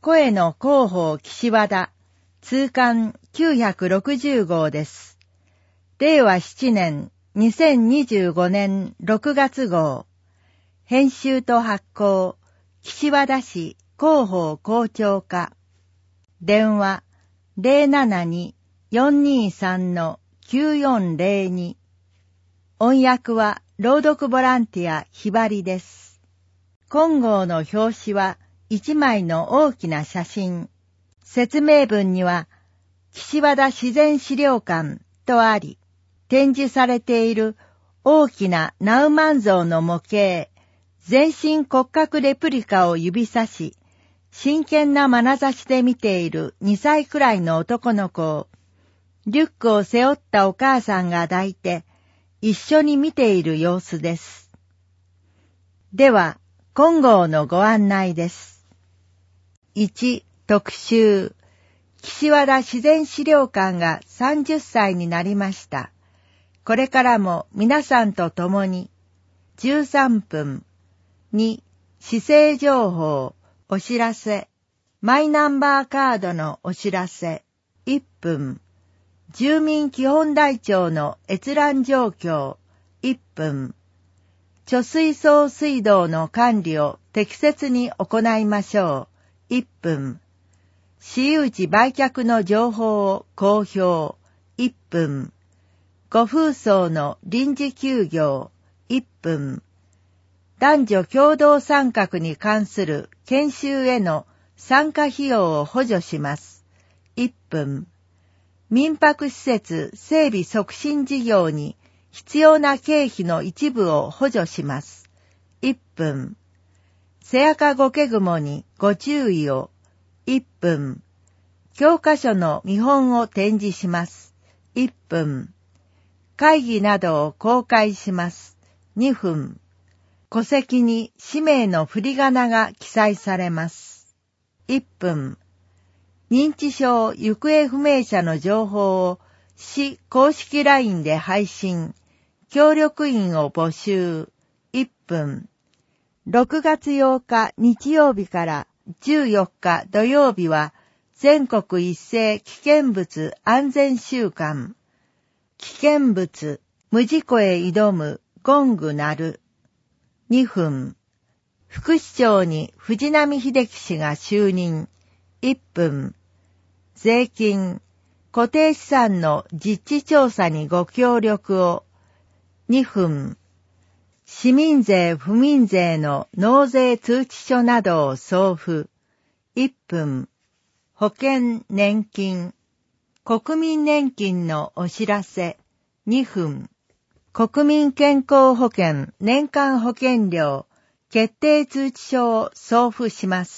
声の広報岸和田、通刊960号です。令和7年2025年6月号。編集と発行、岸和田市広報校長課。電話072-423-9402。音訳は朗読ボランティアひばりです。今号の表紙は一枚の大きな写真。説明文には岸和田自然資料館とあり、展示されている大きなナウマンゾウの模型、全身骨格レプリカを指さし、真剣な眼差しで見ている2歳くらいの男の子を、リュックを背負ったお母さんが抱いて、一緒に見ている様子です。では、今号のご案内です。1、特集。岸和田自然資料館が30歳になりました。これからも皆さんと共に、13分。2、市政情報、お知らせ。マイナンバーカードのお知らせ。1分。住民基本台帳の閲覧状況。1分。貯水槽水道の管理を適切に行いましょう。1分。私有地売却の情報を公表。1分。ご風葬の臨時休業。1分。男女共同参画に関する研修への参加費用を補助します。1分。民泊施設整備促進事業に必要な経費の一部を補助します。1分。セアカゴケグモにご注意を。1分。教科書の見本を展示します。1分。会議などを公開します。2分。戸籍に氏名の振り仮名が記載されます。1分。認知症行方不明者の情報を市公式 LINE で配信。協力員を募集。1分。6月8日日曜日から14日土曜日は全国一斉危険物安全週間。危険物、無事故へ挑むゴング鳴る。2分。副市長に藤波秀樹氏が就任。1分。税金、固定資産の実地調査にご協力を。2分。市民税・府民税の納税通知書などを送付。1分。保険・年金、国民年金のお知らせ。2分。国民健康保険年間保険料決定通知書を送付します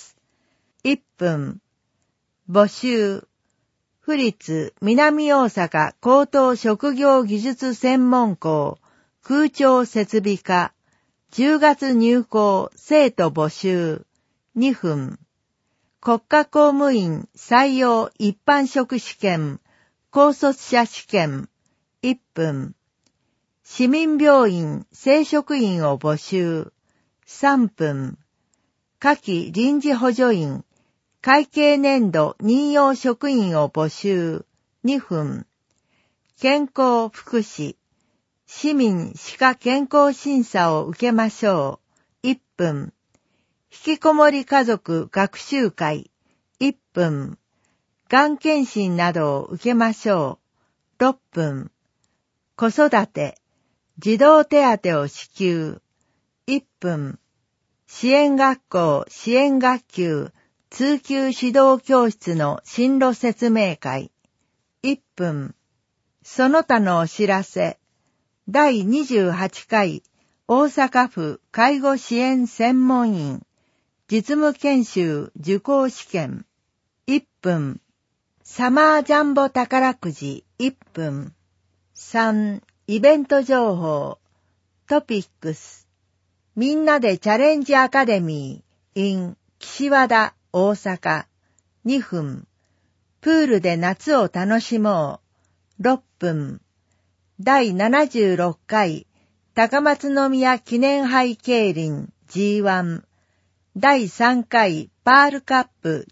。1分。募集。府立南大阪高等職業技術専門校空調設備科10月入校生徒募集。2分。国家公務員採用一般職試験高卒者試験。1分。市民病院正職員を募集。3分。夏季臨時補助員、会計年度任用職員を募集。2分。健康福祉、市民歯科健康審査を受けましょう。1分。引きこもり家族学習会。1分。がん検診などを受けましょう。6分。子育て、児童手当を支給。1分。支援学校支援学級通級指導教室の進路説明会。1分。その他のお知らせ。第28回大阪府介護支援専門員実務研修受講試験。1分。サマージャンボ宝くじ1分。3、イベント情報。トピックス。みんなでチャレンジアカデミー in 岸和田大阪。2分。プールで夏を楽しもう。6分。第76回高松宮記念杯競輪 G1。第3回パールカップ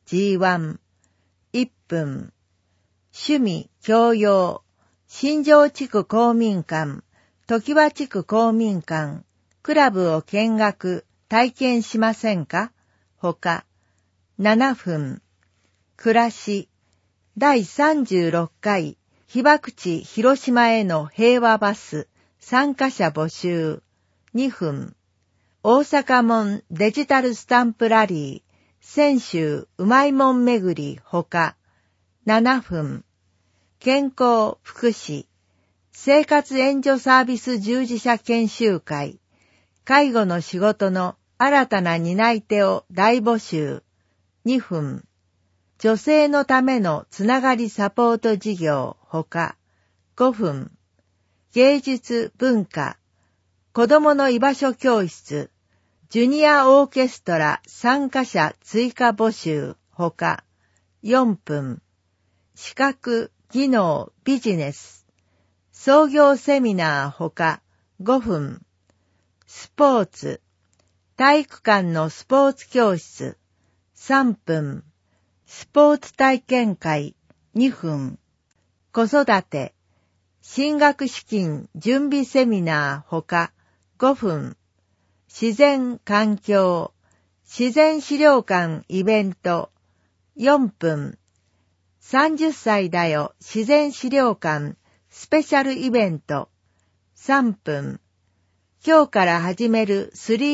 G1、1分。趣味教養、新庄地区公民館、常盤地区公民館、クラブを見学、体験しませんか？ほか、7分。暮らし、第36回、被爆地広島への平和バス、参加者募集、2分。大阪門デジタルスタンプラリー、泉州うまいもん巡りほか、7分。健康福祉、生活援助サービス従事者研修会、介護の仕事の新たな担い手を大募集、2分。女性のためのつながりサポート事業ほか、5分。芸術文化、子どもの居場所教室、ジュニアオーケストラ参加者追加募集ほか、4分。資格、技能、ビジネス、創業セミナーほか、5分。スポーツ、体育館のスポーツ教室、3分。スポーツ体験会、2分。子育て、進学資金準備セミナーほか、5分。自然環境、自然資料館イベント、4分。30歳だよ自然資料館スペシャルイベント、3分。今日から始める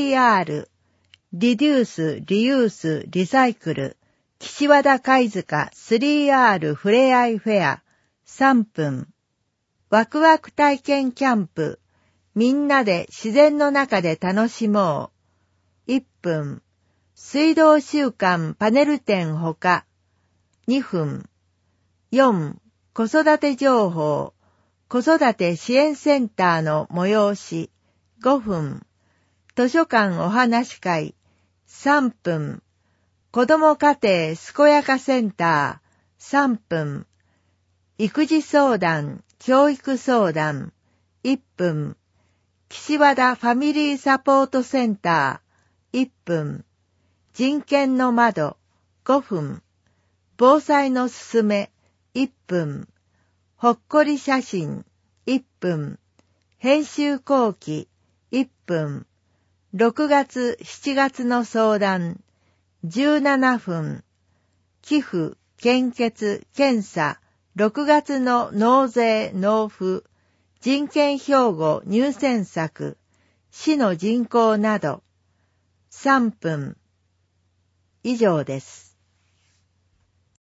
3R、リデュース、リユース、リサイクル、岸和田貝塚 3R ふれあいフェア、3分。ワクワク体験キャンプ、みんなで自然の中で楽しもう。1分。水道週間パネル展ほか。2分。4. 子育て情報、子育て支援センターの催し。5分。図書館お話会。3分。子ども家庭健やかセンター。3分。育児相談、教育相談。1分。岸和田ファミリーサポートセンター。1分。人権の窓。5分。防災のすすめ。1分。ほっこり写真。1分。編集後期。1分。6月7月の相談。17分。寄付、献血、検査。6月の納税、納付。人権標語入選作。市の人口など。3分。以上です。